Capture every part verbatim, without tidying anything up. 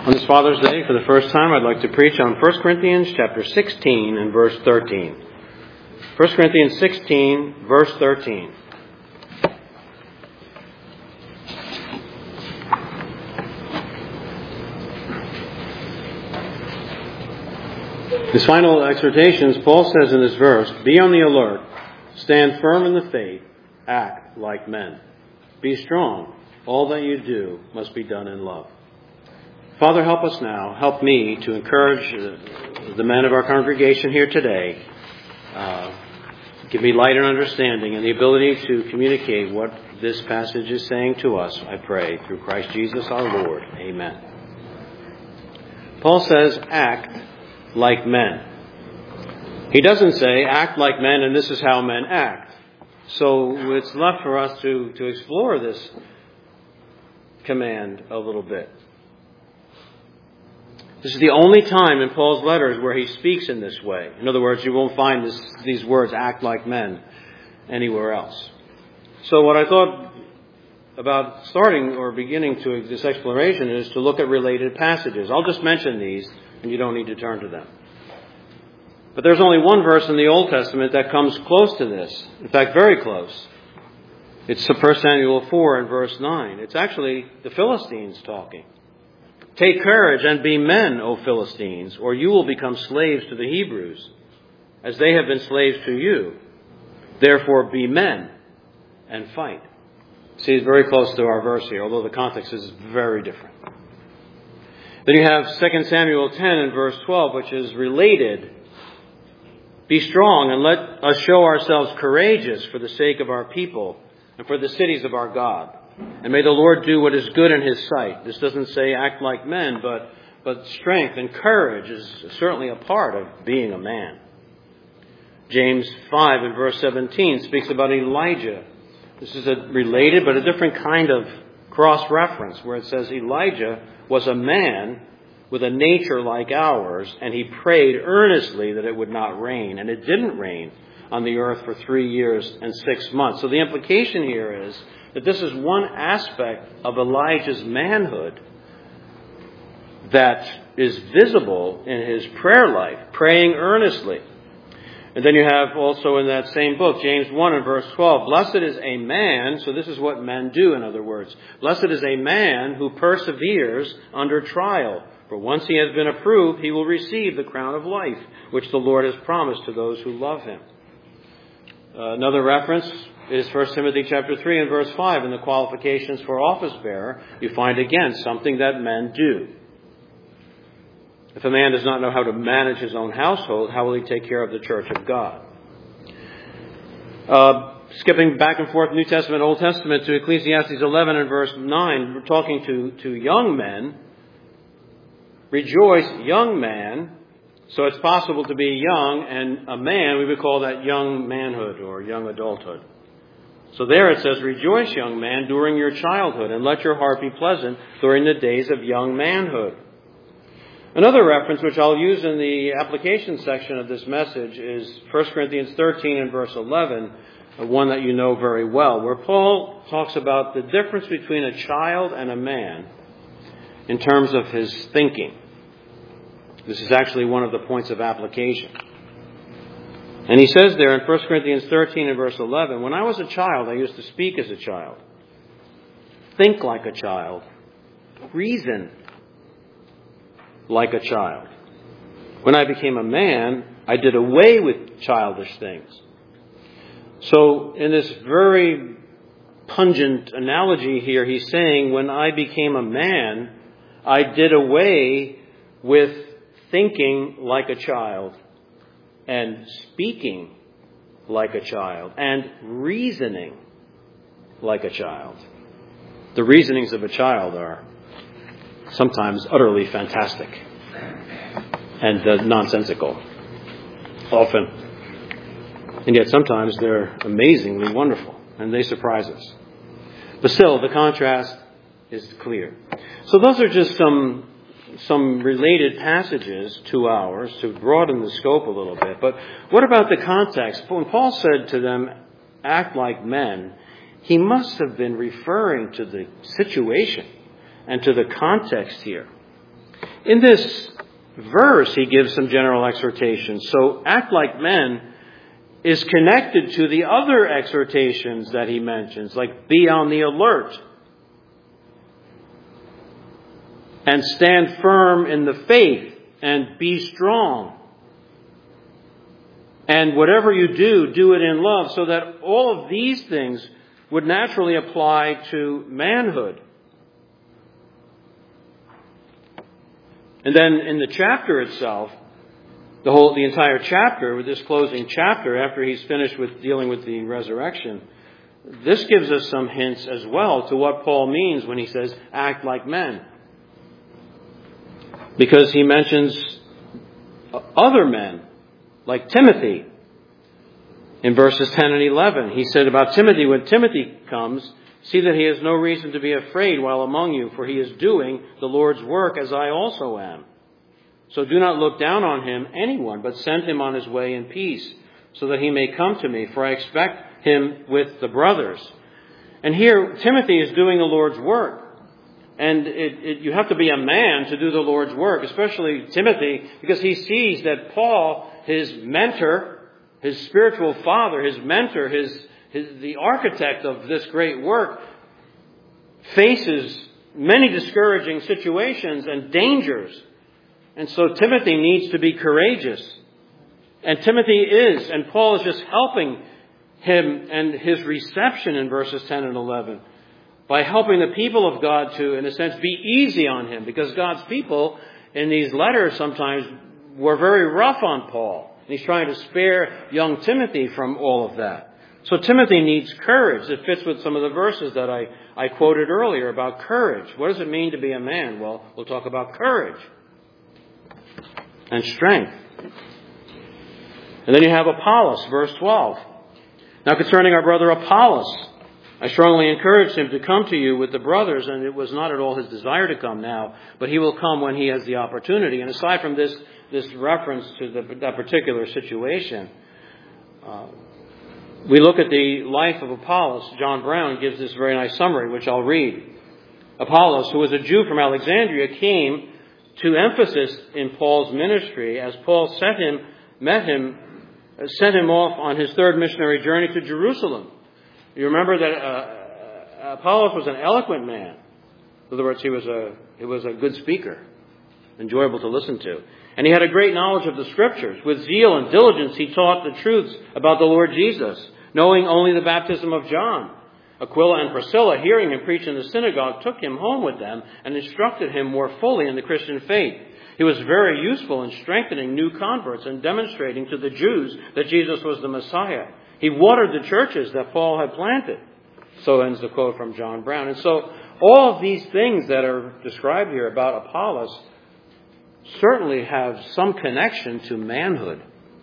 On this Father's Day, for the first time, I'd like to preach on First Corinthians chapter sixteen and verse thirteen. First Corinthians sixteen, verse thirteen. His final exhortations, Paul says in this verse, "Be on the alert, stand firm in the faith, act like men. Be strong. All that you do must be done in love." Father, help us now. Help me to encourage the men of our congregation here today. Uh, give me light and understanding and the ability to communicate what this passage is saying to us, I pray, through Christ Jesus our Lord. Amen. Paul says, act like men. He doesn't say, act like men and this is how men act. So it's left for us to, to explore this command a little bit. This is the only time in Paul's letters where he speaks in this way. In other words, you won't find this, these words, act like men, anywhere else. So what I thought about starting or beginning to this exploration is to look at related passages. I'll just mention these, and you don't need to turn to them. But there's only one verse in the Old Testament that comes close to this. In fact, very close. It's First Samuel four and verse nine. It's actually the Philistines talking. "Take courage and be men, O Philistines, or you will become slaves to the Hebrews, as they have been slaves to you. Therefore be men and fight." See, it's very close to our verse here, although the context is very different. Then you have Second Samuel ten and verse twelve, which is related. "Be strong and let us show ourselves courageous for the sake of our people and for the cities of our God. And may the Lord do what is good in His sight." This doesn't say act like men, but, but strength and courage is certainly a part of being a man. James five and verse seventeen speaks about Elijah. This is a related but a different kind of cross-reference where it says Elijah was a man with a nature like ours, and he prayed earnestly that it would not rain. And it didn't rain on the earth for three years and six months. So the implication here is that this is one aspect of Elijah's manhood that is visible in his prayer life, praying earnestly. And then you have also in that same book, James one and verse twelve, "Blessed is a man," so this is what men do, in other words, "Blessed is a man who perseveres under trial. For once he has been approved, he will receive the crown of life, which the Lord has promised to those who love Him." Uh, another reference is First Timothy chapter three and verse five. In the qualifications for office bearer, you find again something that men do. If a man does not know how to manage his own household, how will he take care of the church of God? Uh, skipping back and forth New Testament, Old Testament to Ecclesiastes eleven and verse nine, we're talking to, to young men. "Rejoice, young man." So it's possible to be young, and a man, we would call that young manhood or young adulthood. So there it says, "Rejoice, young man, during your childhood, and let your heart be pleasant during the days of young manhood." Another reference, which I'll use in the application section of this message, is First Corinthians thirteen and verse eleven, one that you know very well, where Paul talks about the difference between a child and a man in terms of his thinking. This is actually one of the points of application. And he says there in First Corinthians thirteen and verse eleven, "When I was a child, I used to speak as a child, think like a child, reason like a child. When I became a man, I did away with childish things." So in this very pungent analogy here, he's saying, when I became a man, I did away with thinking like a child and speaking like a child and reasoning like a child. The reasonings of a child are sometimes utterly fantastic and uh, nonsensical, often. And yet sometimes they're amazingly wonderful and they surprise us. But still, the contrast is clear. So those are just some some related passages to ours to broaden the scope a little bit. But what about the context? When Paul said to them, "Act like men," he must have been referring to the situation and to the context here. in this verse, he gives some general exhortations. So act like men is connected to the other exhortations that he mentions, like be on the alert and stand firm in the faith and be strong. And whatever you do, do it in love, so that all of these things would naturally apply to manhood. And then in the chapter itself, the whole, the entire chapter, with this closing chapter, after he's finished with dealing with the resurrection, this gives us some hints as well to what Paul means when he says, act like men. Because he mentions other men, like Timothy. In verses ten and eleven, he said about Timothy, when Timothy comes, see that he has no reason to be afraid while among you, for he is doing the Lord's work as I also am. So do not look down on him, anyone, but send him on his way in peace, so that he may come to me, for I expect him with the brothers. And here, Timothy is doing the Lord's work. And it, it, you have to be a man to do the Lord's work, especially Timothy, because he sees that Paul, his mentor, his spiritual father, his mentor, his, his the architect of this great work, faces many discouraging situations and dangers. And so Timothy needs to be courageous. And Timothy is, and Paul is just helping him and his reception in verses ten and eleven by helping the people of God to, in a sense, be easy on him, because God's people in these letters sometimes were very rough on Paul. And he's trying to spare young Timothy from all of that. So Timothy needs courage. It fits with some of the verses that I, I quoted earlier about courage. What does it mean to be a man? Well, we'll talk about courage and strength. And then you have Apollos, verse twelve. Now concerning our brother Apollos, I strongly encouraged him to come to you with the brothers, and it was not at all his desire to come now, but he will come when he has the opportunity. And aside from this, this reference to the, that particular situation, uh, we look at the life of Apollos. John Brown gives this very nice summary, which I'll read. Apollos, who was a Jew from Alexandria, came to emphasis in Paul's ministry as Paul sent him, met him, sent him off on his third missionary journey to Jerusalem. You remember that uh, Apollos was an eloquent man. In other words, he was a he was a good speaker, enjoyable to listen to. And he had a great knowledge of the Scriptures. With zeal and diligence, he taught the truths about the Lord Jesus, knowing only the baptism of John. Aquila and Priscilla, hearing him preach in the synagogue, took him home with them and instructed him more fully in the Christian faith. He was very useful in strengthening new converts and demonstrating to the Jews that Jesus was the Messiah. He watered the churches that Paul had planted. So ends the quote from John Brown. And so all of these things that are described here about Apollos certainly have some connection to manhood.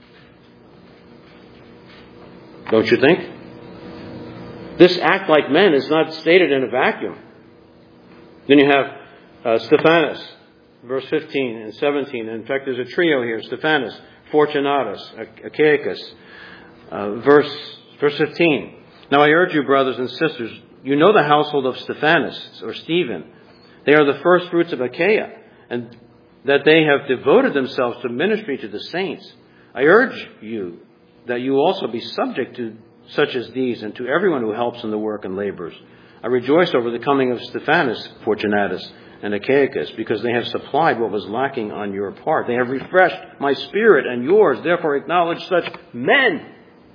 Don't you think? This act like men is not stated in a vacuum. Then you have uh, Stephanas, verse fifteen and seventeen. In fact, there's a trio here: Stephanas, Fortunatus, Achaicus. Uh, verse verse fifteen. Now I urge you, brothers and sisters, you know the household of Stephanas, or Stephen. They are the first fruits of Achaia, and that they have devoted themselves to ministry to the saints. I urge you that you also be subject to such as these, and to everyone who helps in the work and labors. I rejoice over the coming of Stephanas, Fortunatus, and Achaicus, because they have supplied what was lacking on your part. They have refreshed my spirit and yours. Therefore acknowledge such men.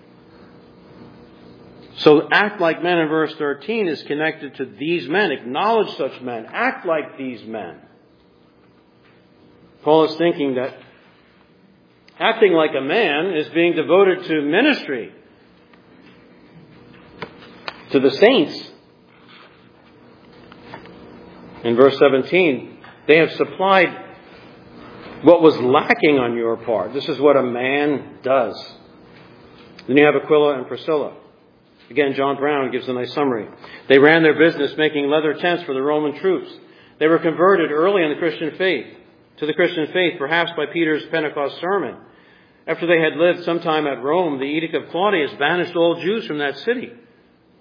So act like men in verse thirteen is connected to these men. Acknowledge such men. Act like these men. Paul is thinking that acting like a man is being devoted to ministry, to the saints. In verse seventeen, they have supplied what was lacking on your part. This is what a man does. Then you have Aquila and Priscilla. Again, John Brown gives a nice summary. They ran their business making leather tents for the Roman troops. They were converted early in the Christian faith, to the Christian faith, perhaps by Peter's Pentecost sermon. After they had lived some time at Rome, the edict of Claudius banished all Jews from that city.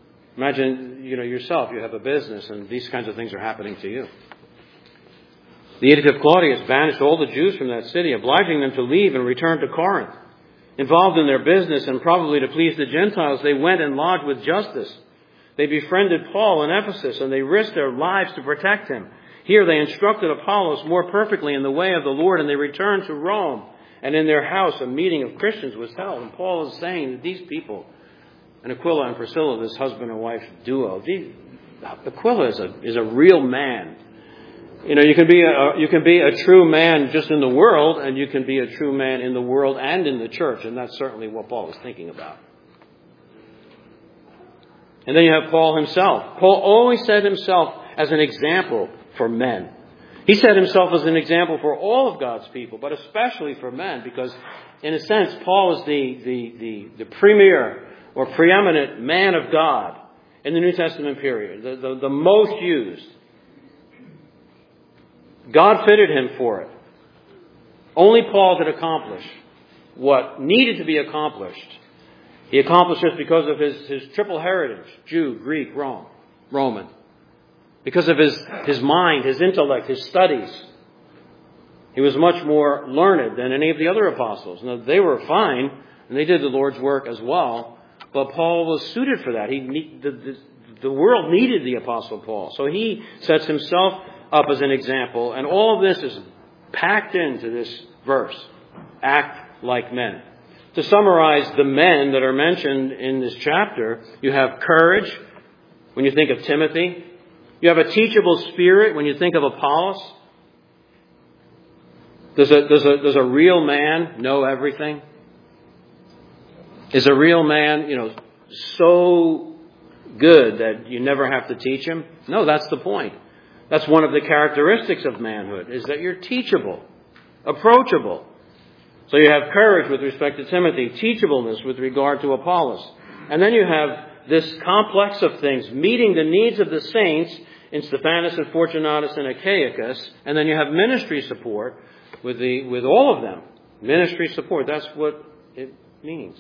Imagine, you know, yourself, you have a business and these kinds of things are happening to you. The edict of Claudius banished all the Jews from that city, obliging them to leave and return to Corinth. Involved in their business and probably to please the Gentiles, they went and lodged with Justus. They befriended Paul in Ephesus, and they risked their lives to protect him. Here they instructed Apollos more perfectly in the way of the Lord, and they returned to Rome. And in their house a meeting of Christians was held. And Paul is saying that these people, and Aquila and Priscilla, this husband and wife duo, these, Aquila is a, is a real man. You know, you can be a, you can be a true man just in the world, and you can be a true man in the world and in the church, and that's certainly what Paul is thinking about. And then you have Paul himself. Paul always set himself as an example for men. He set himself as an example for all of God's people, but especially for men, because in a sense, Paul is the, the, the, the premier or preeminent man of God in the New Testament period, the, the, the most used. God fitted him for it. Only Paul could accomplish what needed to be accomplished. He accomplished this because of his, his triple heritage, Jew, Greek, Rome, Roman. Because of his, his mind, his intellect, his studies. He was much more learned than any of the other apostles. Now, they were fine, and they did the Lord's work as well, but Paul was suited for that. He the, the, the world needed the Apostle Paul. So he sets himself up as an example, and all of this is packed into this verse. Act like men. To summarize the men that are mentioned in this chapter, you have courage when you think of Timothy. You have a teachable spirit when you think of Apollos. Does a, does a, does a real man know everything? Is a real man, you know, so good that you never have to teach him? No, that's the point. That's one of the characteristics of manhood, is that you're teachable, approachable. So you have courage with respect to Timothy, teachableness with regard to Apollos. And then you have this complex of things, meeting the needs of the saints in Stephanas and Fortunatus and Achaicus. And then you have ministry support with the with all of them. Ministry support, that's what it means.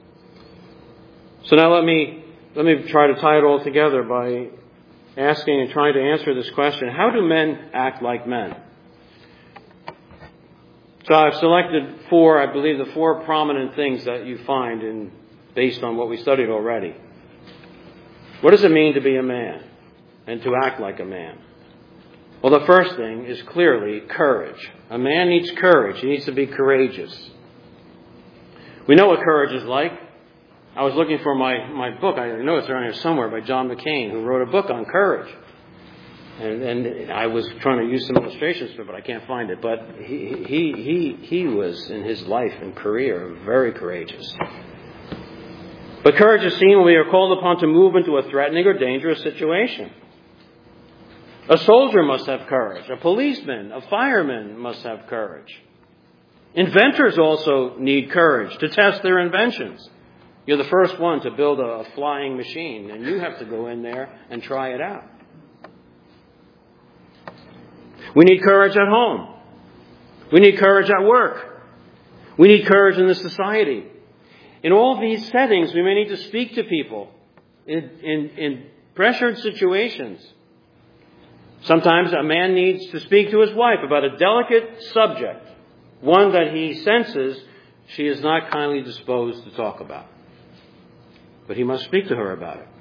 So now let me let me try to tie it all together by asking and trying to answer this question. How do men act like men? So I've selected four, I believe, the four prominent things that you find in based on what we studied already. What does it mean to be a man and to act like a man? Well, the first thing is clearly courage. A man needs courage. He needs to be courageous. We know what courage is like. I was looking for my, my book. I know it's around here somewhere by John McCain, who wrote a book on courage. And, and I was trying to use some illustrations for it, but I can't find it. But he, he, he, he was, in his life and career, very courageous. But courage is seen when we are called upon to move into a threatening or dangerous situation. A soldier must have courage. A policeman, a fireman must have courage. Inventors also need courage to test their inventions. You're the first one to build a flying machine, and you have to go in there and try it out. We need courage at home. We need courage at work. We need courage in the society. In all these settings, we may need to speak to people in, in, in pressured situations. Sometimes a man needs to speak to his wife about a delicate subject, one that he senses she is not kindly disposed to talk about. But he must speak to her about it.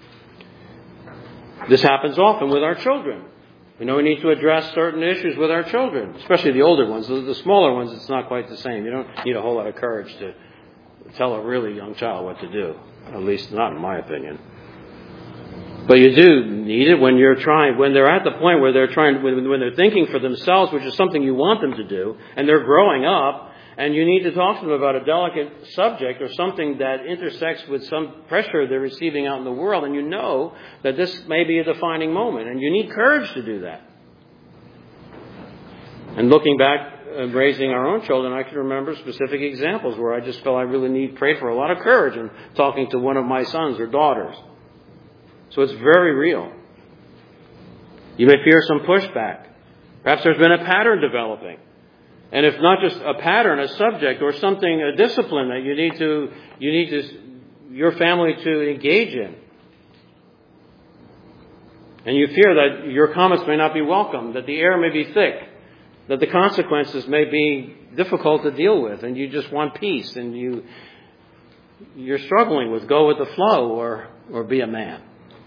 This happens often with our children. We know we need to address certain issues with our children, especially the older ones. The, the smaller ones, it's not quite the same. You don't need a whole lot of courage to tell a really young child what to do. At least not in my opinion. But you do need it when you're trying, when they're at the point where they're trying, when, when they're thinking for themselves, which is something you want them to do, and they're growing up, and you need to talk to them about a delicate subject or something that intersects with some pressure they're receiving out in the world, and you know that this may be a defining moment, and you need courage to do that. And looking back, uh, raising our own children, I can remember specific examples where I just felt I really need pray for a lot of courage in talking to one of my sons or daughters. So it's very real. You may fear some pushback. Perhaps there's been a pattern developing. And if not just a pattern, a subject, or something, a discipline that you need to, you need to, your family to engage in. And you fear that your comments may not be welcome, that the air may be thick, that the consequences may be difficult to deal with, and you just want peace, and you, you're struggling with go with the flow or, or be a man.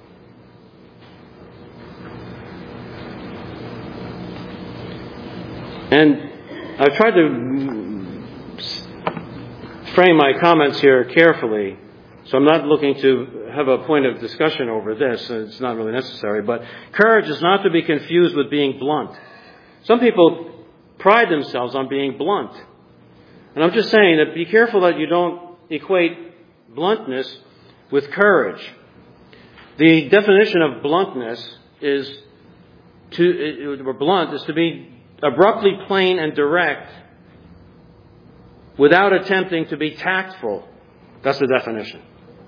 And I've tried to frame my comments here carefully, so I'm not looking to have a point of discussion over this. It's not really necessary. But courage is not to be confused with being blunt. Some people pride themselves on being blunt. And I'm just saying that be careful that you don't equate bluntness with courage. The definition of bluntness is to, or blunt, is to be abruptly plain and direct without attempting to be tactful. That's the definition.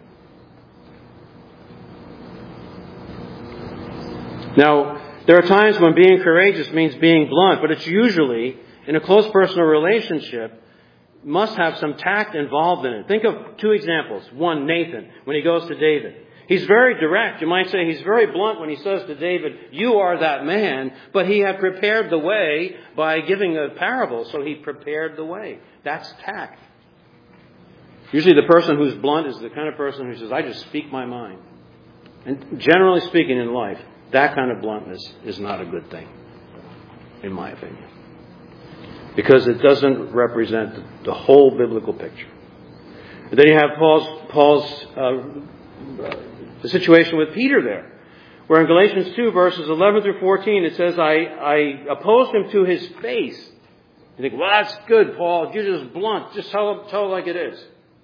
Now, there are times when being courageous means being blunt, but it's usually, in a close personal relationship, must have some tact involved in it. Think of two examples. One, Nathan, when he goes to David. He's very direct. You might say he's very blunt when he says to David, you are that man, but he had prepared the way by giving a parable, so he prepared the way. That's tact. Usually the person who's blunt is the kind of person who says, I just speak my mind. And generally speaking in life, that kind of bluntness is not a good thing, in my opinion. Because it doesn't represent the whole biblical picture. And then you have Paul's, Paul's uh, the situation with Peter there, where in Galatians two, verses eleven through fourteen, it says, I, I opposed him to his face. You think, well, that's good, Paul. You're just blunt. Just tell, tell it like it is.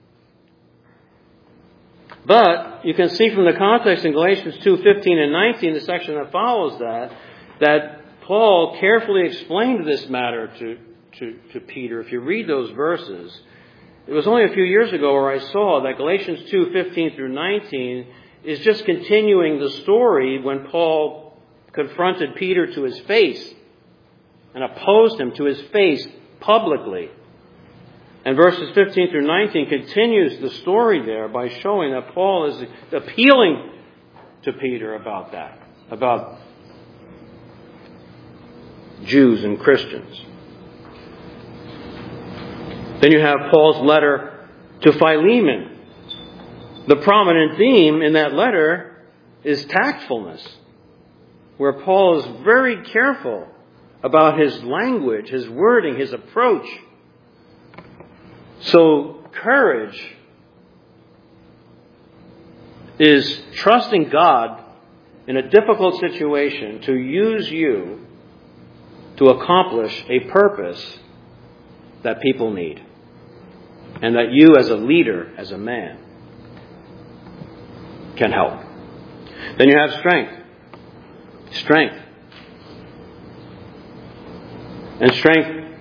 But you can see from the context in Galatians two, fifteen and nineteen, the section that follows that, that Paul carefully explained this matter to, to, to Peter. If you read those verses, it was only a few years ago where I saw that Galatians two, fifteen through nineteen is just continuing the story when Paul confronted Peter to his face and opposed him to his face publicly. And verses fifteen through nineteen continues the story there by showing that Paul is appealing to Peter about that, about Jews and Christians. Then you have Paul's letter to Philemon. The prominent theme in that letter is tactfulness, where Paul is very careful about his language, his wording, his approach. So courage is trusting God in a difficult situation to use you to accomplish a purpose that people need. And that you as a leader, as a man, can help. Then you have strength. Strength. And strength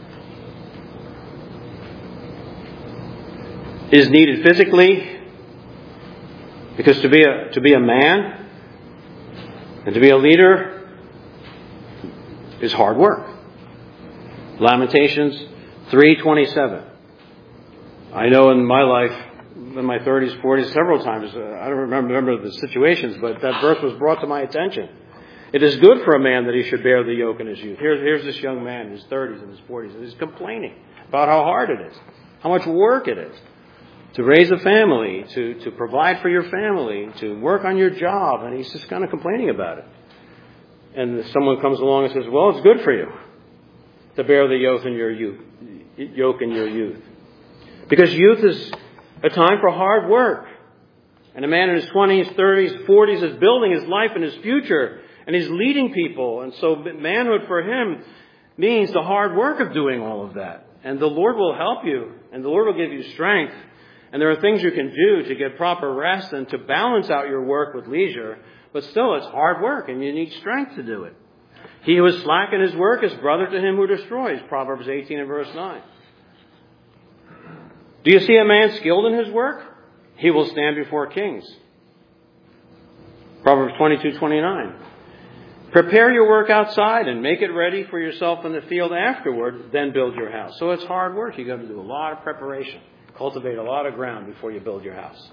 is needed physically, because to be a to be a man and to be a leader is hard work. Lamentations three twenty-seven. I know in my life, in my thirties, forties, several times, uh, I don't remember, remember the situations, but that verse was brought to my attention. It is good for a man that he should bear the yoke in his youth. Here's, here's this young man in his thirties and his forties, and he's complaining about how hard it is, how much work it is to raise a family, to, to provide for your family, to work on your job, and he's just kind of complaining about it. And someone comes along and says, well, it's good for you to bear the yoke in your youth, yoke in your youth. Because youth is a time for hard work. And a man in his twenties, thirties, forties is building his life and his future. And he's leading people. And so manhood for him means the hard work of doing all of that. And the Lord will help you. And the Lord will give you strength. And there are things you can do to get proper rest and to balance out your work with leisure. But still, it's hard work and you need strength to do it. He who is slack in his work is brother to him who destroys. Proverbs eighteen and verse nine. Do you see a man skilled in his work? He will stand before kings. Proverbs twenty-two twenty-nine. Prepare your work outside and make it ready for yourself in the field afterward, then build your house. So it's hard work. You've got to do a lot of preparation. Cultivate a lot of ground before you build your house.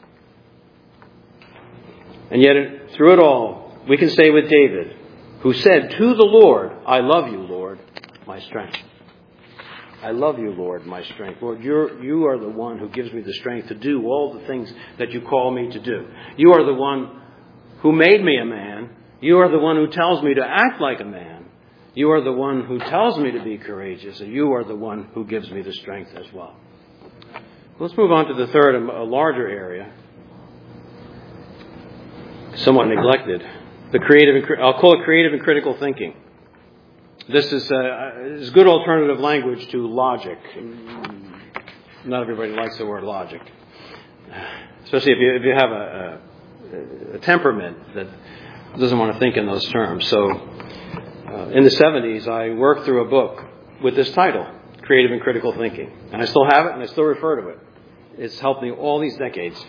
And yet, through it all, we can say with David, who said to the Lord, I love you, Lord. my strength. I love you, Lord, my strength. Lord, you're, you are the one who gives me the strength to do all the things that you call me to do. You are the one who made me a man. You are the one who tells me to act like a man. You are the one who tells me to be courageous. And you are the one who gives me the strength as well. Let's move on to the third, a larger area, somewhat neglected. The creative, and, I'll call it creative and critical thinking. This is, uh, is good alternative language to logic. Not everybody likes the word logic, especially if you if you have a, a, a temperament that doesn't want to think in those terms. So, uh, in the seventies, I worked through a book with this title, Creative and Critical Thinking, and I still have it, and I still refer to it. It's helped me all these decades.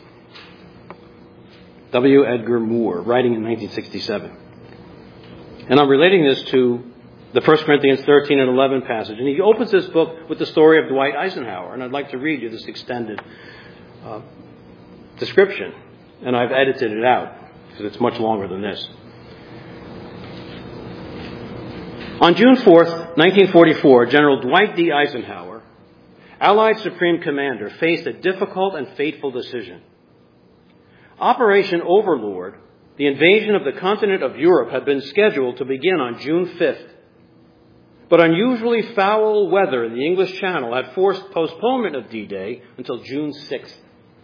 W. Edgar Moore, writing in nineteen sixty-seven, and I'm relating this to the First Corinthians thirteen and eleven passage. And he opens this book with the story of Dwight Eisenhower. And I'd like to read you this extended uh, description. And I've edited it out because it's much longer than this. On June fourth, nineteen forty-four, General Dwight D. Eisenhower, Allied Supreme Commander, faced a difficult and fateful decision. Operation Overlord, the invasion of the continent of Europe, had been scheduled to begin on June fifth. But unusually foul weather in the English Channel had forced postponement of D-Day until June sixth.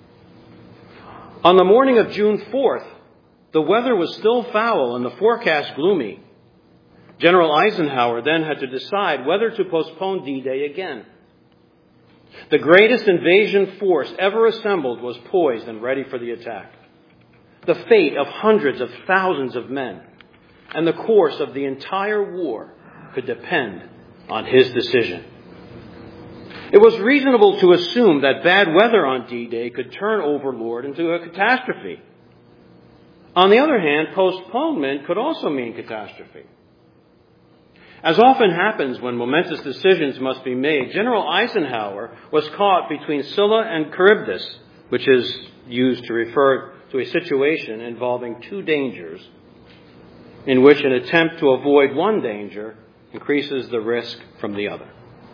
On the morning of June fourth, the weather was still foul and the forecast gloomy. General Eisenhower then had to decide whether to postpone D-Day again. The greatest invasion force ever assembled was poised and ready for the attack. The fate of hundreds of thousands of men and the course of the entire war could depend on his decision. It was reasonable to assume that bad weather on D-Day could turn Overlord into a catastrophe. On the other hand, postponement could also mean catastrophe. As often happens when momentous decisions must be made, General Eisenhower was caught between Scylla and Charybdis, which is used to refer to a situation involving two dangers, in which an attempt to avoid one danger increases the risk from the other.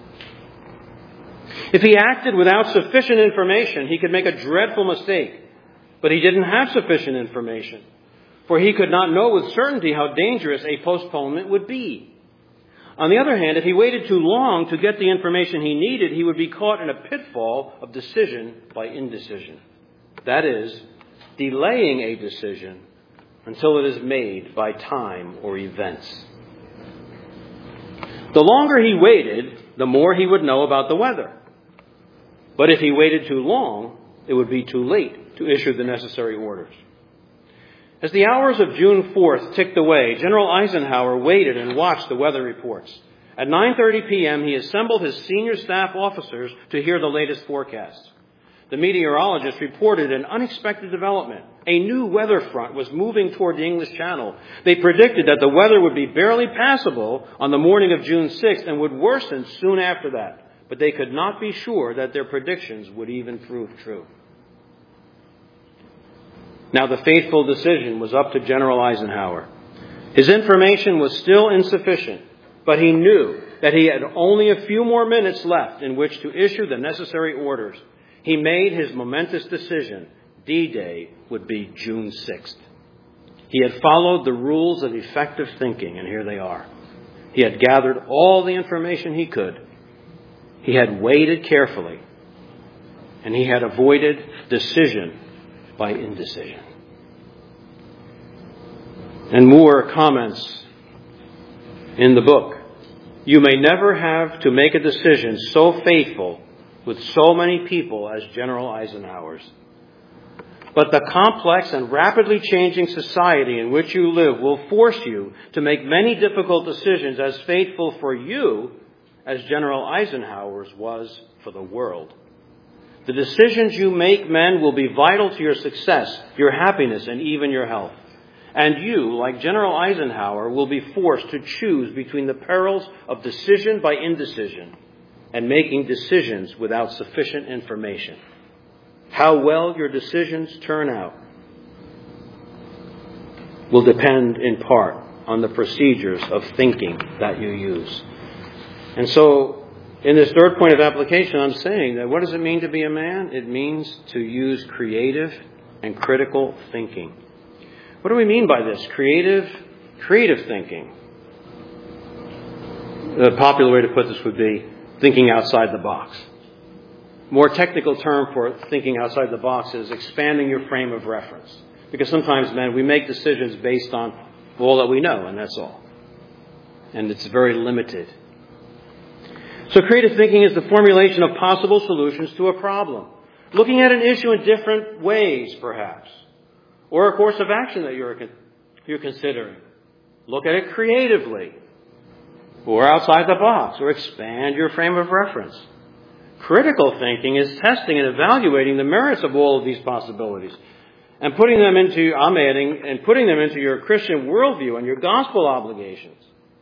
If he acted without sufficient information, he could make a dreadful mistake. But he didn't have sufficient information, for he could not know with certainty how dangerous a postponement would be. On the other hand, if he waited too long to get the information he needed, he would be caught in a pitfall of decision by indecision. That is, delaying a decision until it is made by time or events. The longer he waited, the more he would know about the weather. But if he waited too long, it would be too late to issue the necessary orders. As the hours of June fourth ticked away, General Eisenhower waited and watched the weather reports. At nine thirty p.m., he assembled his senior staff officers to hear the latest forecasts. The meteorologist reported an unexpected development. A new weather front was moving toward the English Channel. They predicted that the weather would be barely passable on the morning of June sixth and would worsen soon after that. But they could not be sure that their predictions would even prove true. Now the fateful decision was up to General Eisenhower. His information was still insufficient, but he knew that he had only a few more minutes left in which to issue the necessary orders. He made his momentous decision. D-Day would be June sixth. He had followed the rules of effective thinking, and here they are. He had gathered all the information he could. He had waited carefully, and he had avoided decision by indecision. And Moore comments in the book, "You may never have to make a decision so faithful with so many people as General Eisenhower's. But the complex and rapidly changing society in which you live will force you to make many difficult decisions as faithful for you as General Eisenhower's was for the world. The decisions you make, men, will be vital to your success, your happiness, and even your health. And you, like General Eisenhower, will be forced to choose between the perils of decision by indecision and making decisions without sufficient information. How well your decisions turn out will depend in part on the procedures of thinking that you use." And so, in this third point of application, I'm saying that what does it mean to be a man? It means to use creative and critical thinking. What do we mean by this? Creative, creative thinking. The popular way to put this would be thinking outside the box. More technical term for thinking outside the box is expanding your frame of reference. Because sometimes, men, we make decisions based on all that we know, and that's all. And it's very limited. So creative thinking is the formulation of possible solutions to a problem. Looking at an issue in different ways, perhaps. Or a course of action that you're, you're considering. Look at it creatively. Or outside the box. Or expand your frame of reference. Critical thinking is testing and evaluating the merits of all of these possibilities. And putting them into, I'm adding, and putting them into your Christian worldview and your gospel obligations.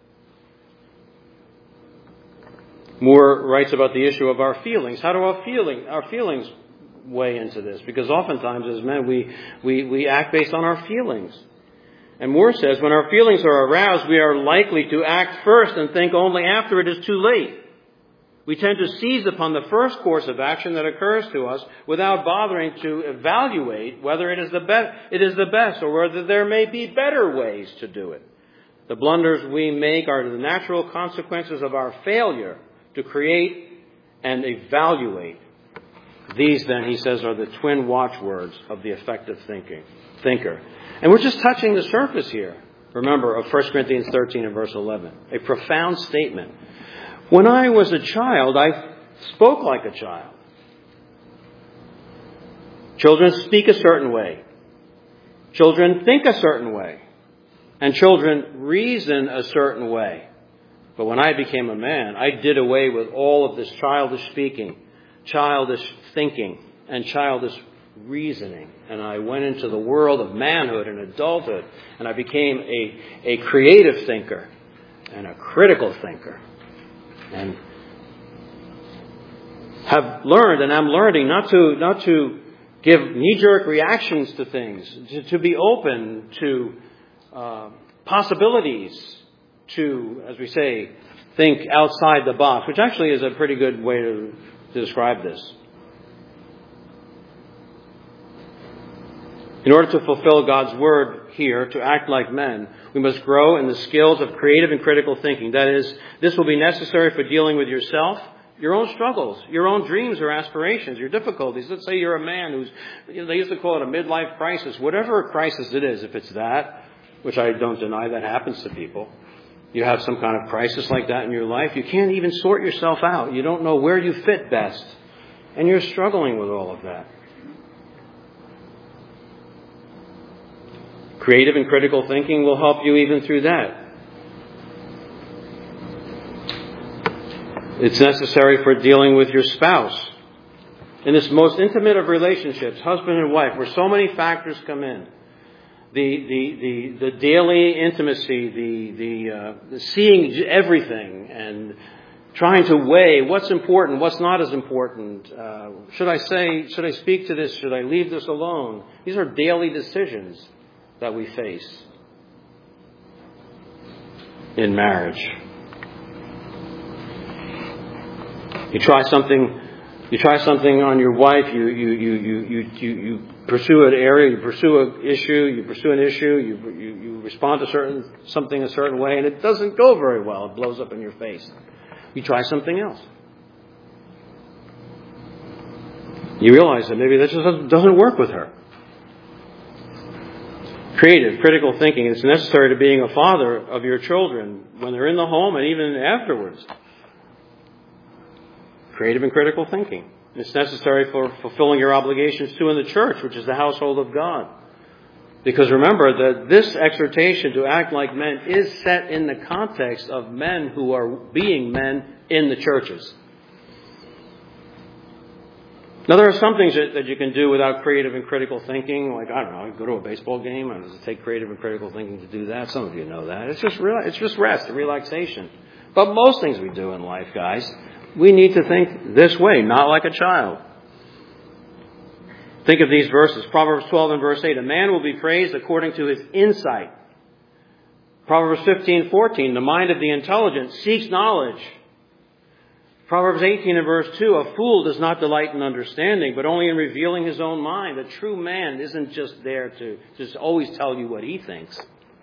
Moore writes about the issue of our feelings. How do our feeling, our feelings weigh into this? Because oftentimes as men, we, we, we act based on our feelings. And Moore says, when our feelings are aroused, we are likely to act first and think only after it is too late. We tend to seize upon the first course of action that occurs to us without bothering to evaluate whether it is the best, it is the best or whether there may be better ways to do it. The blunders we make are the natural consequences of our failure to create and evaluate. These, then, he says, are the twin watchwords of the effective thinking, thinker. And we're just touching the surface here, remember, of First Corinthians thirteen and verse eleven. A profound statement. When I was a child, I spoke like a child. Children speak a certain way. Children think a certain way. And children reason a certain way. But when I became a man, I did away with all of this childish speaking, childish thinking, and childish reasoning. And I went into the world of manhood and adulthood, and I became a, a creative thinker and a critical thinker. And have learned, and I'm learning, not to not to give knee-jerk reactions to things, to, to be open to uh, possibilities, to, as we say, think outside the box, which actually is a pretty good way to, to describe this. In order to fulfill God's word here, to act like men, we must grow in the skills of creative and critical thinking. That is, this will be necessary for dealing with yourself, your own struggles, your own dreams or aspirations, your difficulties. Let's say you're a man who's, you know, they used to call it a midlife crisis. Whatever crisis it is, if it's that, which I don't deny that happens to people, you have some kind of crisis like that in your life, you can't even sort yourself out. You don't know where you fit best. And you're struggling with all of that. Creative and critical thinking will help you even through that. It's necessary for dealing with your spouse. In this most intimate of relationships, husband and wife, where so many factors come in. The the the, the daily intimacy, the the, uh, the seeing everything and trying to weigh what's important, what's not as important. Uh, should I say, should I speak to this? Should I leave this alone? These are daily decisions that we face in marriage. You try something, you try something on your wife, you you you you you you, you pursue an area, you pursue an issue, you pursue an issue, you, you you respond to certain something a certain way, and it doesn't go very well. It blows up in your face. You try something else. You realize that maybe that just doesn't work with her. Creative, critical thinking is necessary to being a father of your children when they're in the home and even afterwards. Creative and critical thinking. It's necessary for fulfilling your obligations too in the church, which is the household of God. Because remember that this exhortation to act like men is set in the context of men who are being men in the churches. Now, there are some things that, that you can do without creative and critical thinking. Like, I don't know, go to a baseball game. And does it take creative and critical thinking to do that? Some of you know that. It's just it's just rest and relaxation. But most things we do in life, guys, we need to think this way, not like a child. Think of these verses. Proverbs twelve and verse eight. A man will be praised according to his insight. Proverbs fifteen fourteen. The mind of the intelligent seeks knowledge. Proverbs eighteen and verse two, a fool does not delight in understanding, but only in revealing his own mind. A true man isn't just there to just always tell you what he thinks.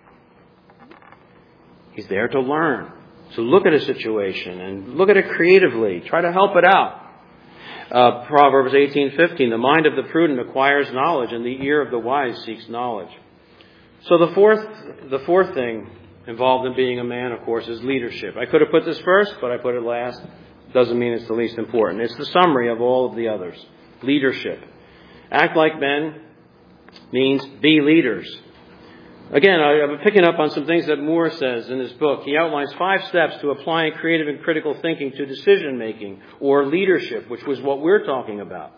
He's there to learn. So look at a situation and look at it creatively. Try to help it out. Uh, Proverbs eighteen fifteen, the mind of the prudent acquires knowledge, and the ear of the wise seeks knowledge. So the fourth, the fourth thing involved in being a man, of course, is leadership. I could have put this first, but I put it last. Doesn't mean it's the least important. It's the summary of all of the others. Leadership. Act like men means be leaders. Again, I'm picking up on some things that Moore says in his book. He outlines five steps to applying creative and critical thinking to decision making or leadership, which was what we're talking about.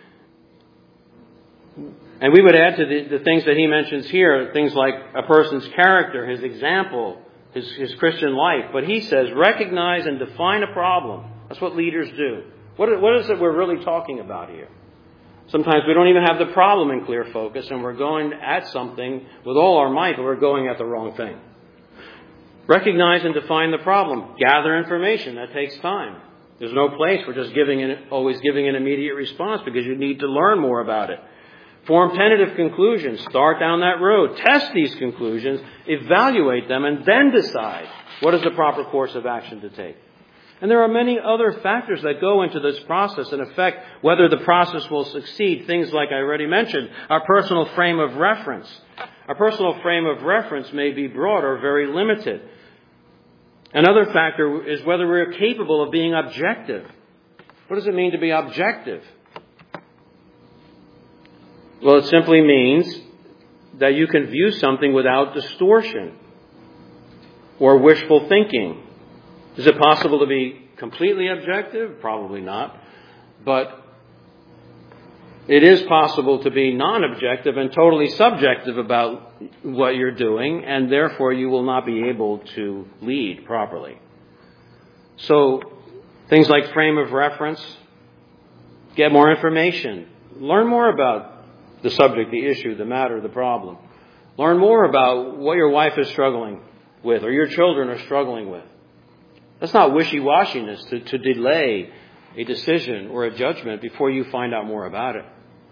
And we would add to the, the things that he mentions here, things like a person's character, his example, his, his Christian life. But he says, recognize and define a problem. That's what leaders do. What, what is it we're really talking about here? Sometimes we don't even have the problem in clear focus, and we're going at something with all our might, but we're going at the wrong thing. Recognize and define the problem. Gather information. That takes time. There's no place for just giving an, always giving an immediate response, because you need to learn more about it. Form tentative conclusions. Start down that road. Test these conclusions. Evaluate them, and then decide what is the proper course of action to take. And there are many other factors that go into this process and affect whether the process will succeed. Things like I already mentioned, our personal frame of reference. Our personal frame of reference may be broad or very limited. Another factor is whether we're capable of being objective. What does it mean to be objective? Well, it simply means that you can view something without distortion or wishful thinking. Is it possible to be completely objective? Probably not. But it is possible to be non-objective and totally subjective about what you're doing, and therefore you will not be able to lead properly. So things like frame of reference, get more information, learn more about the subject, the issue, the matter, the problem. Learn more about what your wife is struggling with or your children are struggling with. That's not wishy-washiness to, to delay a decision or a judgment before you find out more about it.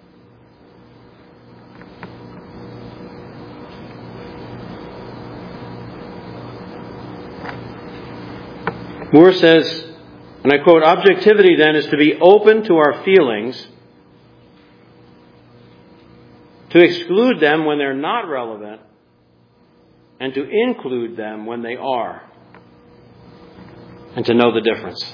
Moore says, and I quote, objectivity then is to be open to our feelings, to exclude them when they're not relevant, and to include them when they are, and to know the difference.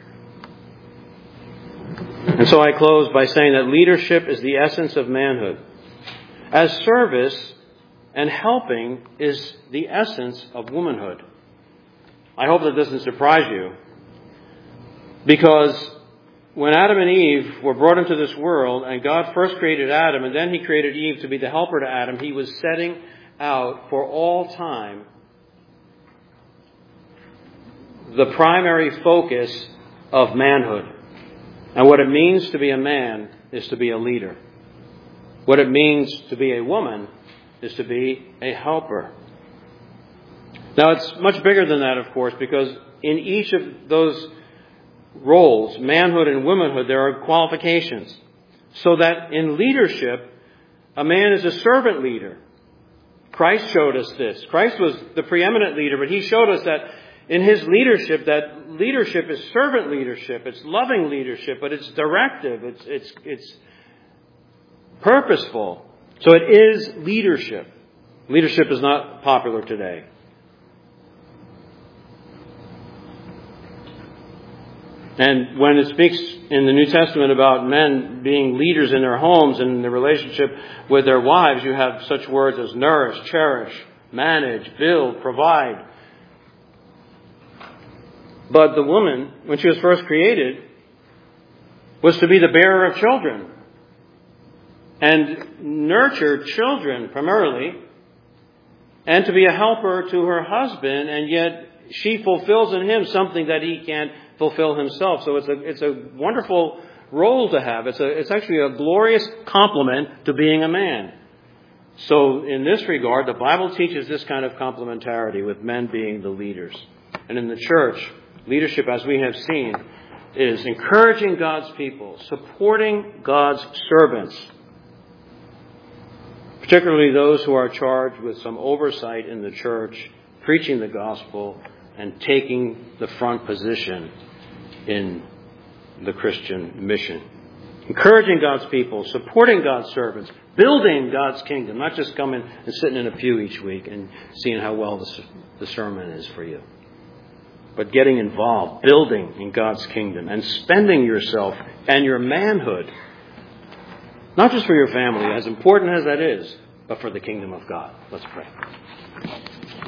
And so I close by saying that leadership is the essence of manhood, as service and helping is the essence of womanhood. I hope that doesn't surprise you, because when Adam and Eve were brought into this world and God first created Adam and then he created Eve to be the helper to Adam, he was setting out for all time the primary focus of manhood. And what it means to be a man is to be a leader. What it means to be a woman is to be a helper. Now, it's much bigger than that, of course, because in each of those roles, manhood and womanhood, there are qualifications. So that in leadership, a man is a servant leader. Christ showed us this. Christ was the preeminent leader, but he showed us that in his leadership, that leadership is servant leadership. It's loving leadership, but it's directive. It's, it's, it's purposeful. So it is leadership. Leadership is not popular today. And when it speaks in the New Testament about men being leaders in their homes and in their relationship with their wives, you have such words as nourish, cherish, manage, build, provide. But the woman, when she was first created, was to be the bearer of children and nurture children primarily, and to be a helper to her husband, and yet she fulfills in him something that he can't fulfill himself. So it's a it's a wonderful role to have. It's a it's actually a glorious complement to being a man. So in this regard, the Bible teaches this kind of complementarity with men being the leaders. And in the church, leadership, as we have seen, is encouraging God's people, supporting God's servants, particularly those who are charged with some oversight in the church, preaching the gospel and taking the front position in the Christian mission. Encouraging God's people, supporting God's servants, building God's kingdom, not just coming and sitting in a pew each week and seeing how well the, the sermon is for you, but getting involved, building in God's kingdom and spending yourself and your manhood, not just for your family, as important as that is, but for the kingdom of God. Let's pray.